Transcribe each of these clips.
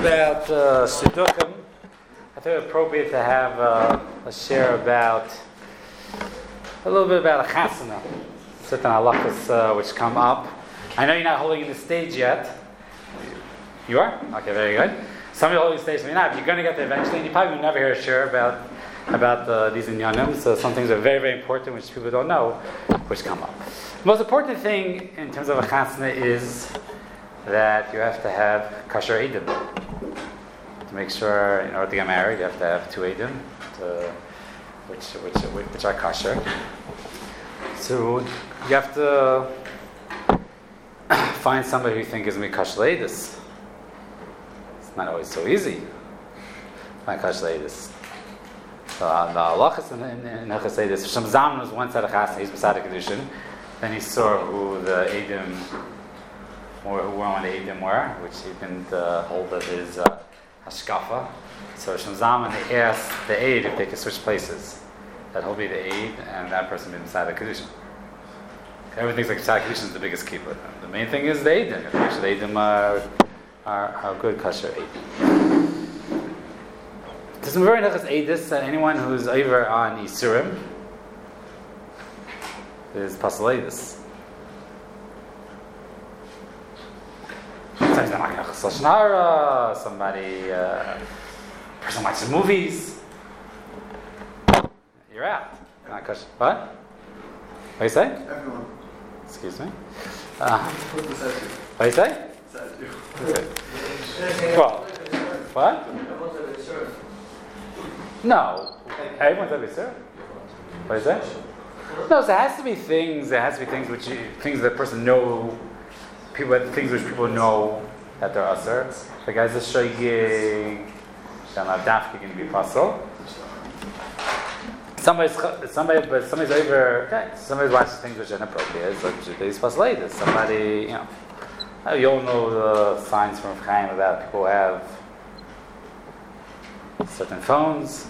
about Shidduchim. I thought it appropriate to have a share about a little bit about a chasana, certain halachas which come up. I know you're not holding the stage yet. You are? Okay, very good. Some of you are holding the stage, some you're not. But you're going to get there eventually, and you probably will never hear a share about these inyanim. So some things are very, very important, which people don't know, which come up. The most important thing in terms of a chasana is that you have to have kosher eidim. To make sure, in order to get married, you have to have two eidim, which are kosher. So you have to find somebody who you think is going to be kosher leidus. It's not always so easy to find kosher leidus. So the halachas in Hilchos Eidus, Shlomo Zalman was one side of chasana, he's beside the kedushin. Then he saw who the eidim, or who one the eidim were, which he didn't hold of his hashkafa. So Shlomo Zalman asked the aid if they could switch places. That he'll be the aid, and that person will be beside the kedushin. Everything's like beside kedushin is the biggest keeper. The main thing is the eidim. Make sure the eidim are good kosher eidim. There's some very nice eidus that anyone who's over on Isurim is pasal eidus. Sometimes they're not going to Lashon Hara, somebody, person watches movies. You're out. Not kosher. What? What do you say? Everyone. Excuse me? What do you say? Well, what? No. Everyone's every sir. What is that? No, so there has to be things. There has to be things that the person know. Things which people know that they're usher. The guy's a shaygig. Dafki can be puzzle. Somebody's over. Okay, somebody's watching things which are inappropriate. So these puzzle ladies. Somebody, you all know the signs from Chaim about people who have certain phones.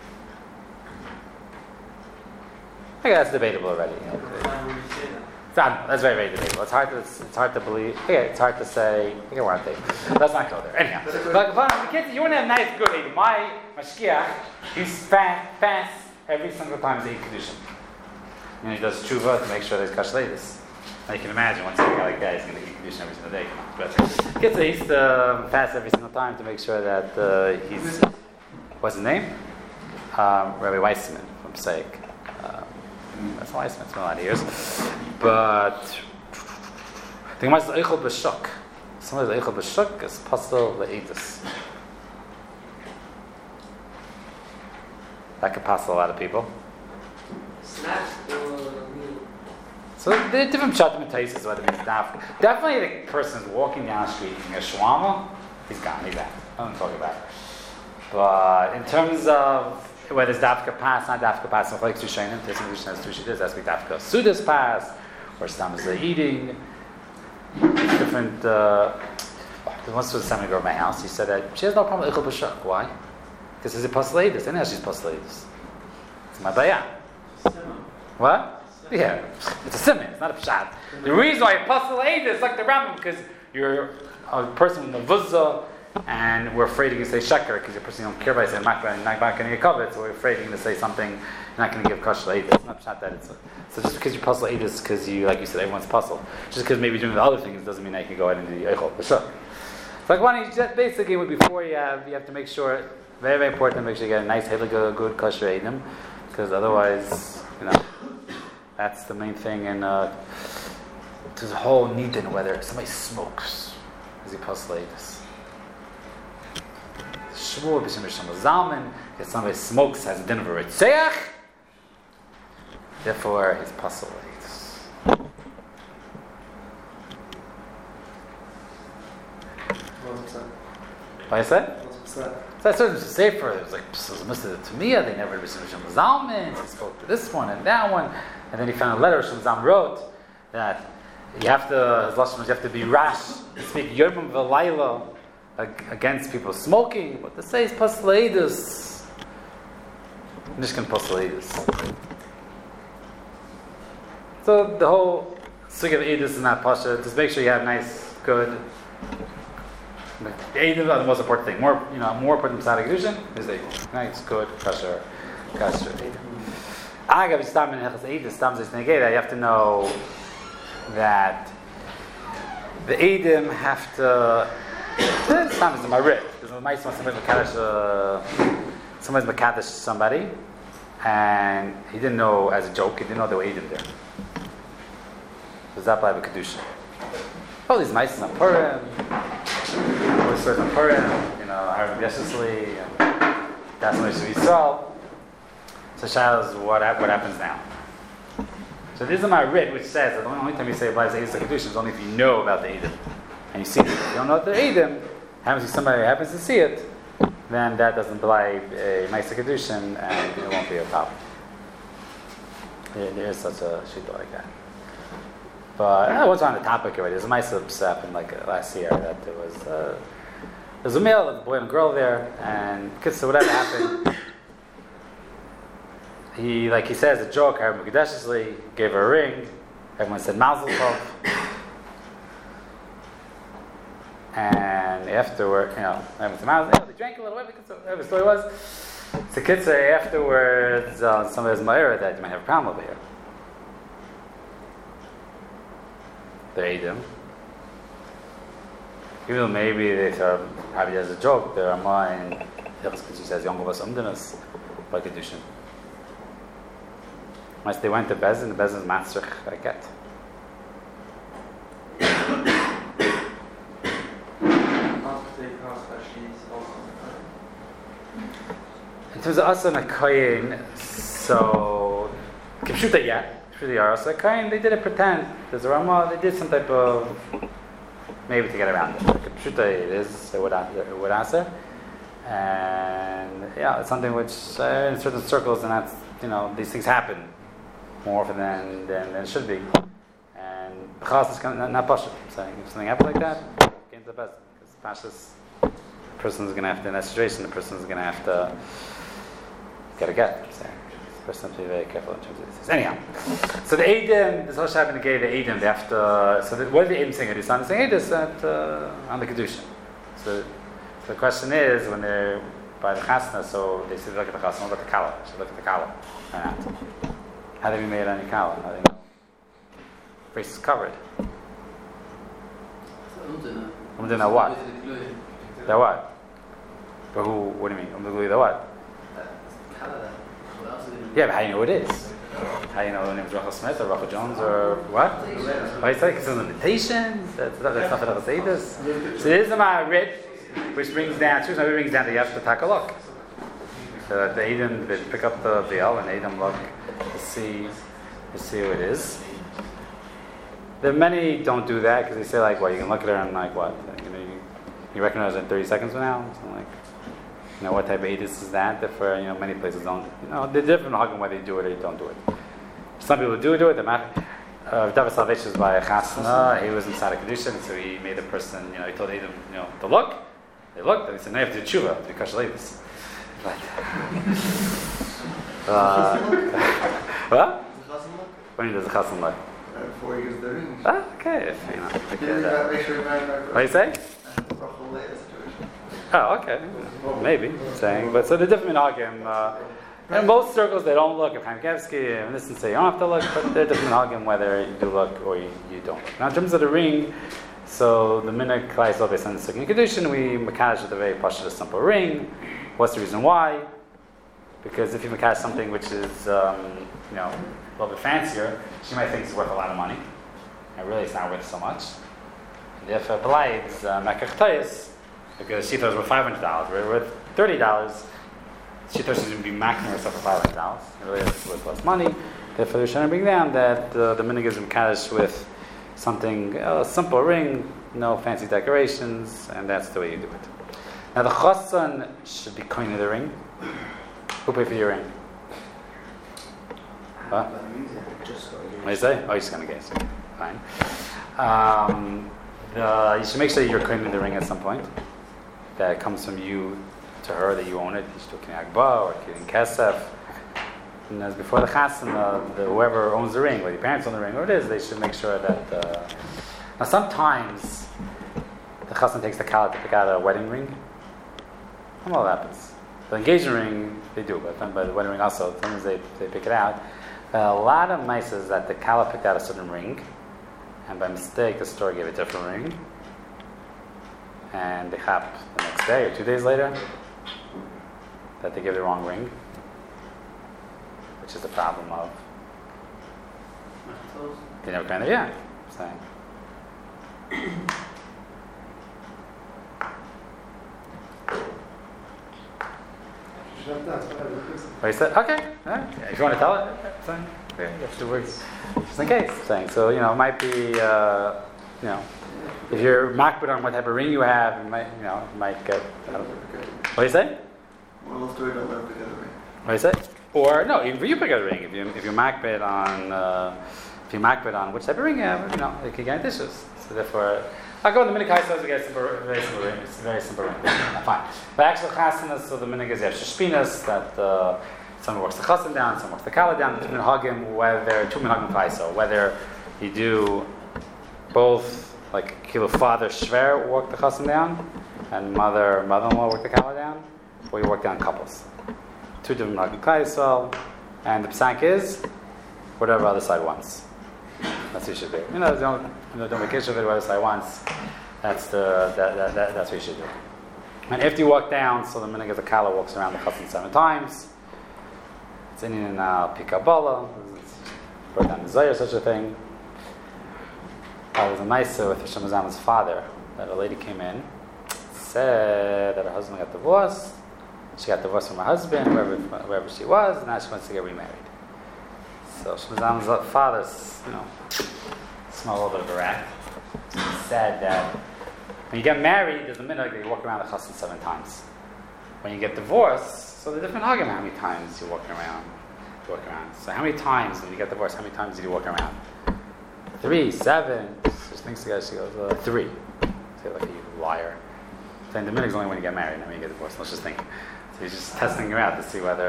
I guess that's debatable already. That's very, very debatable. It's hard to believe. Okay, it's hard to say. Okay, we're on tape. Let's not go there. Anyhow, but you want to have nice, good. My mashkiach, he's fast every single time he's eat kedushin. And he does tshuva to make sure there's kosher leidus. Now you can imagine once a guy like that, he's going to eat kedushin every single day. But he's fast every single time to make sure that he's. What's his name? Rabbi Weissman from Seik. That's why it's been a lot of years. But the Gemara is Eichel B'Shuk. Somebody's Eichel B'Shuk is Pastel Le'edus. That could pass a lot of people. So there are different pshatim and taisis what it means. Definitely the person is walking down the street eating a shawarma, he's gone, he's out. I don't talk about it. But in terms of whether it's dafka pass, not dafka pass, and like Tushanim, Tessim Rishon has two shittas, that's like dafka sudas pass, or stam is eating. Different. Once was a seminar girl at my house, he said that she has no problem with ichel b'shuk. Why? Because it's a pasleidus. And now she's pasleidus. It's my bayah. What? Yeah, it's a simon. It's not a pshat. The reason why pasleidus, like the Rambam, because you're a person with a vuzah. And we're afraid you're going to say sheker because your person don't care about it. Say not going to get covered, so we're afraid you're going to say something you're not going to give kosher eidus. It's not that it's so just because you puzzle eidus because you, like you said, everyone's puzzle. Just because maybe you're doing the other things doesn't mean that you can go ahead and do the eichel b'shuk. It's like one basically before you have to make sure, very, very important to make sure you get a nice good kosher eidim, because otherwise that's the main thing. And there's a whole nidin whether somebody smokes is he puzzle eidus. Shmuel b'shem Shlomo Zalman, if somebody smokes, has a din of a ritzeach, therefore he's pasal leidus. What I said? So that's sort of safer. It was like Mr. Tamiyah, they never b'shem Shlomo Zalman, he spoke to this one and that one, and then he found a letter Shlomo Zalman wrote that you have to be rash, speak yomim v'layla, against people smoking, what to say is pasleidus. Mishkan pasleidus. So the whole sugya of edus is not pasha. Just make sure you have nice, good The Eidim are the most important thing. More important than Kedushin is the Eidim. Right? It's good, kosher Eidim. Agav Stam in Hilchos Eidim, Stam Zis Negeda. You have to know that the Eidim have to. Stam is a marit. Because when somebody's makadosh somebody, and he didn't know as a joke. He didn't know there were Eidim there. Does that apply to Kedushin? All these mice on Purim, all these stories on Purim, Harav Yeshusli, and that's when we Yisrael. So Shal is what happens now. So this is my writ, which says that the only time you say applies to Eidim Kedushin is only if you know about the Eidim and you see it. If you don't know the Eidim, happens to somebody who happens to see it, then that doesn't apply a Ma'aser Kedushin, and it won't be a problem. There is such a shita like that. But I was on the topic already. There's a nice happened last year that there was a male, a boy and a girl there, and so whatever happened, he says a joke. Harav Mekudeshesli gave her a ring. Everyone said Mazel Tov, and afterward, everyone said Mazel Tov. They drank a little bit. Whatever the story was. So kids say afterwards, somebody's ma'ira that you might have a problem over here. The Eidim. Even though maybe they thought probably as a joke, there are more in Hilchos Kedushin says Yongavas Umdinas by Kedushin. Once they went to Bezin, the Bezin's Matzrich I get. In terms of Asa and Akayin, so Kipshuta they did it pretend. There's a Ramah, they did some type of maybe to get around it. Kipshuta it is, it would answer. And it's something which in certain circles, and that's these things happen more often than it should be. And Chas is kind of not Pasha. I'm saying if something happens like that, get into the best. Because Pasha's person is going to have to, in that situation, the person is going to have to get a get. I'm saying. Person have to be very careful in terms of this. Anyhow, so the Eidim, this whole Shabbat Negei, the Eidim, they have to. So what are the Eidim saying? They're saying this on the Kedushin. So the question is, when they're by the Chasna, so they say look at the Chasna, look at the Kala. So look at the Kala. How do we made any Kala? How do you know? Face is covered. Umdina what? That what? But who? What do you mean? Umdina the what? Yeah, but how do you know what it is? How do you know the name is Rachel Smith or Rachel Jones or what? Why is that? It's an invitation. That's not that I say this. So there's a Ma'arit, which brings down that you have to take a look. So the Eidim, they pick up the veil and Eidim look to see who it is. There are many don't do that because they say you can look at her and what? You recognize her in 30 seconds from now? Something like. What type of Eidus is that? For many places don't. They're different on whether they do it or they don't do it. Some people do it. David Salvation is by a Chasna. He was inside a Kedushin, so he made the person. He told Eidim, to look. They looked, and he said, "No, you have to do tshuva because you this." But what? When does the Chasna look? Before he gives the ring. Okay, Make sure what do you say? Oh, okay. Maybe saying, but so the different minhagim. In most circles, they don't look. If Chaim and this and say you don't have to look, but they're different minhagim whether you do look or you don't. Now, in terms of the ring, so the minhag klai is based on the second kedushin. We makadosh with a very pashut simple ring. What's the reason why? Because if you makadosh something which is a little bit fancier, she might think it's worth a lot of money, and really it's not worth so much. And if it applies makach because she thought it was worth $500, we're worth $30. She thought she was going to be maxing herself for $500. It really is worth less money. Therefore, they're trying to bring down that the minhag is mekadosh with something, a simple ring, no fancy decorations, and that's the way you do it. Now, the chassan should be coining the ring. Who paid for your ring? What do you say? Oh, you're just going to guess. Fine. You should make sure you're coining the ring at some point. That it comes from you to her, that you own it. You should do Kinei Agba or Kinei Kesef. And as before the Chassan, whoever owns the ring, whether your parents own the ring or it is, they should make sure that. Now sometimes the chassan takes the kala to pick out a wedding ring. I don't know what happens. The engagement ring, they do, but the wedding ring also, sometimes they pick it out. A lot of mice is that the kala picked out a certain ring, and by mistake the store gave a different ring, and they hap the next day or 2 days later that they gave the wrong ring, which is the problem of they never kind of saying. What you said? Okay. Right. If you want to tell it, fine. Okay. You have to work just in case. Saying so, it might be, if you're makbid on what type of ring you have, you might get. What do you say? Moral story: don't let together ring. What do you say? Or no, even if you pick a ring, if you're makbid on which type of ring you have, it can get dishes. So therefore. I'll go in the minig says we get a very simple ring. It's a very simple ring. Fine. But actually, chassanas, so the minig is you have shishpinas, that someone works the chassan down, someone works the kala down, two minhagim, whether two minhagim faiso, whether you do both, like kilo father shver work the chassan down, and mother-in-law work the kala down, or you work down couples. Two different minhagim faiso, and the psank is whatever other side wants. That's what you should do. Don't make issue of it. What the side wants. That's what you should do. And after you walk down, so the minig of the kala walks around the chassan 7 times. It's in Pikabala. Brought down the Zayir, such a thing. There was a Maisa with Hashem Zama's father. That a lady came in, said that her husband got divorced. She got divorced from her husband, wherever she was, and now she wants to get remarried. So Shemazam's father, smelled a little bit of a rat. He said that when you get married, there's a minhag that you walk around the chassan 7 times. When you get divorced, so the different argument how many times you walk around. So how many times when you get divorced? How many times did you walk around? 3, 7. She thinks together. She goes 3. Say like you liar. Saying the minhag is only when you get married, not when you get divorced. Let's just think. So he's just testing her out to see whether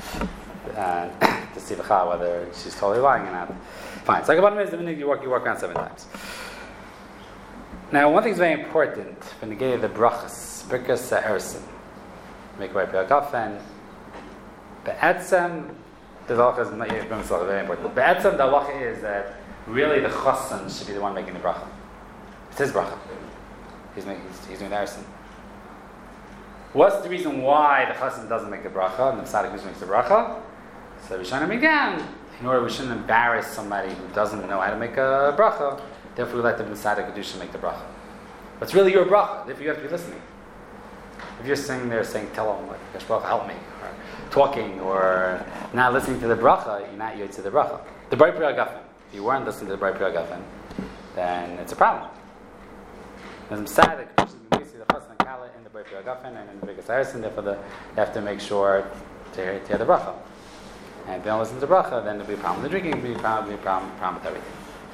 to see whether she's totally lying or not. Fine. So the bottom is the minhag you walk around 7 times. Now, one thing is very important. When you get the brachas, birkas sa'ersin, make way for a gafen. Be'etzem, the halacha is not yet very important. Be'etzem, the halacha is that really the chassan should be the one making the bracha. It's his bracha. He's doing the ersin. What's the reason why the chassan doesn't make the bracha and the tzaddik makes the bracha? So Rishonim again, in order we shouldn't embarrass somebody who doesn't know how to make a bracha, therefore we let the tzaddik kedusha make the bracha. But it's really your bracha, therefore you have to be listening. If you're sitting there saying, tell him, like, Yashbracha, help me, or talking, or not listening to the bracha, you're not yod to the bracha. The Bray Pri Hagafen. If you weren't listening to the Bray Pri Hagafen, then it's a problem. There's tzaddik kedusha the chassan and kala in the Bray Pri Hagafen and in the biggest harrison, therefore you have to make sure to hear the bracha. And if they don't listen to bracha, then there'll be a problem with the drinking, there'll be a problem with everything.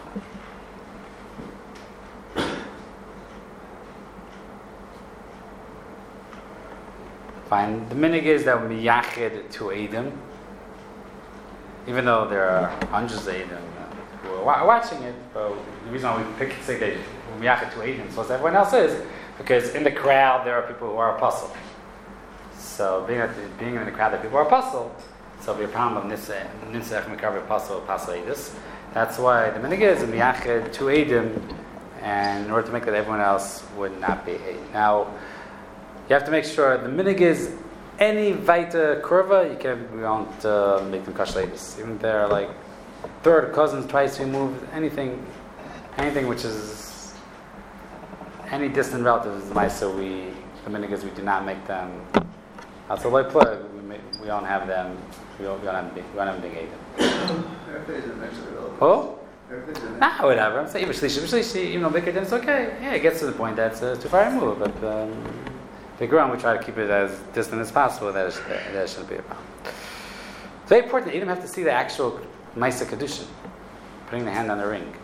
Fine. The minig is that we yachid to Eidim, even though there are hundreds of Eidim who are watching it, but the reason why we say that we yachid to Eidim, so as everyone else is, because in the crowd there are people who are apostle. So being in the crowd that people are apostle, so it'll be a problem of Nisech, Mekav, Apostle Edis. That's why the minig is Miyached to Eidim, and in order to make that everyone else would not be Eidim. Now, you have to make sure the minig is any Vaita Kurva, we won't make them Kashal Edis. Even if they're like third cousins, twice removed, anything which is any distant relatives, so the minig is we do not make them. That's a light plug. We don't have them. We don't have them being Eidim. Oh? Whatever. I'm saying Shlishi, even though bigger than it's okay. Yeah, it gets to the point that's too far removed. But bigger on, we try to keep it as distant as possible. That shouldn't be a problem. It's very important. Eidim have to see the actual Maisa Kedushin, putting the hand on the ring.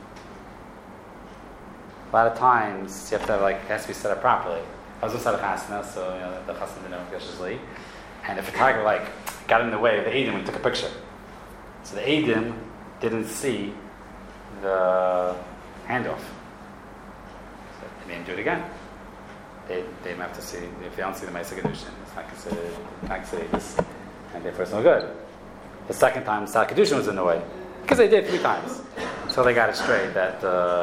A lot of times you have to it has to be set up properly. I was inside a chasna, so the chasna didn't know graciously. And the photographer got in the way of the Eidim and took a picture. So the Eidim didn't see the handoff. So they made him do it again. they don't have to see, if they don't see the Ma'aseh Kedushin, it's not considered this, and their personal good. The second time, Sar Kedushin was in the way. Because they did 3 times. Until they got it straight, the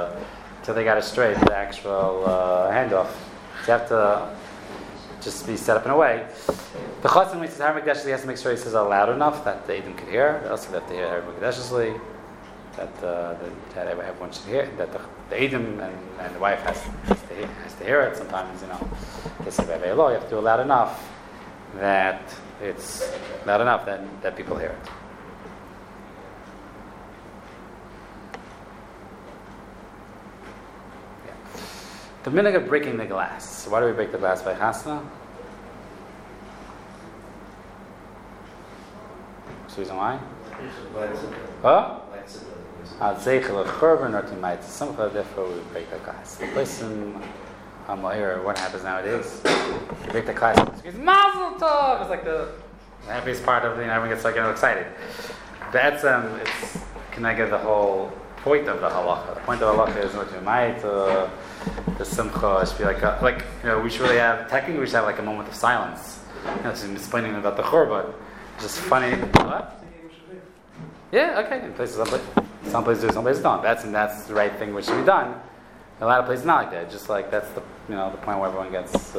actual handoff. So you have to just be set up in a way. The Chassan, when he says Har Mikdash, he has to make sure he says it loud enough that the Eidim can hear. They also have to hear Har Mikdash, that everyone should hear, that the Eidim and the wife has to hear it. Sometimes, they say Vevei Lo, you have to do it loud enough that it's loud enough that people hear it. The minhag of breaking the glass. So why do we break the glass by chasna? What's the reason why? Huh? Zeichel of churban or timait. Therefore we break the glass. The person Hamayir, what happens nowadays? You break the glass. It's Mazel Tov. It's like the happiest part of everyone gets excited. That's it's can I get the whole point of the halacha? The point of the halacha is what you might. The simcha should be we should really have, technically we should have a moment of silence. Just explaining about the churban. Just funny. What? Yeah, okay. In places, some places do, some places don't. That's the right thing which should be done. A lot of places not like that. Just like that's the the point where everyone gets.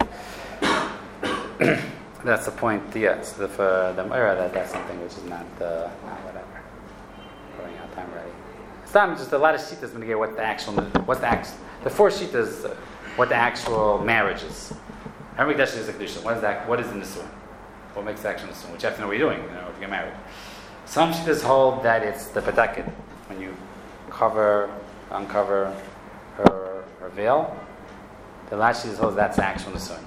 That's the point. Yes, for the Meira that's something which is not whatever. Running out of time already. It's not just a lot of shittas when you get what's the 4 shittas, what the actual marriage is. Har Mikdash is a kedusha. What is that? What is the nisuin? What makes the actual nisuin? Which you have to know what you're doing. If you get married. Some shittas hold that it's the petaket when you uncover her veil. The last shittas holds that's the actual nisuin.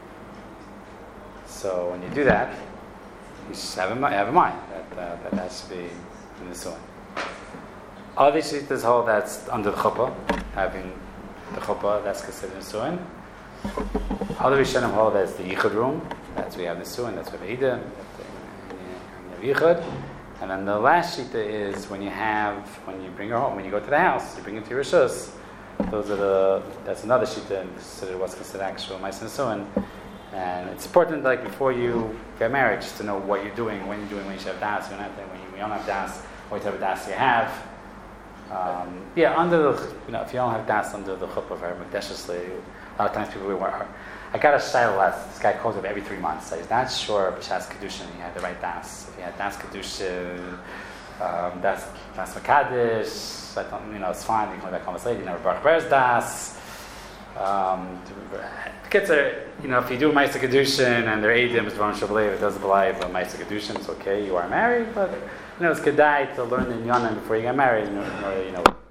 So when you do that, you should have in mind that has to be the nisuin. Other shittas hold that's under the chuppah, having the chuppah, that's considered nisuin. Other Rishonim hold that's the yichud room, that's where you have nisuin, that's where the Eidim, you have yichud. And then the last shita is when you bring her home, when you go to the house, you bring her to your rishus. That's another shita and what's considered actual ma'aseh nisuin. And it's important, before you get married, just to know what you're doing, when you're doing, when you should have das, when you don't have das, what type of das you have. Under the, if you don't have das under the chuppah of Har Mikdash, a lot of times people I got a shayla last. This guy calls up every 3 months. So he's not sure if B'shas Kedushin he had the right das. If he had das Kedushin, das Makadish, I don't, it's fine. You can come back home later. You never Baruch Beres das. Kids are, if you do Ma'aseh Kedushin and they're Eidim, it's Ron Shablev, it doesn't believe Ma'aseh Kedushin, it's okay. You are married, but it's kedai to learn the Inyanim before you get married.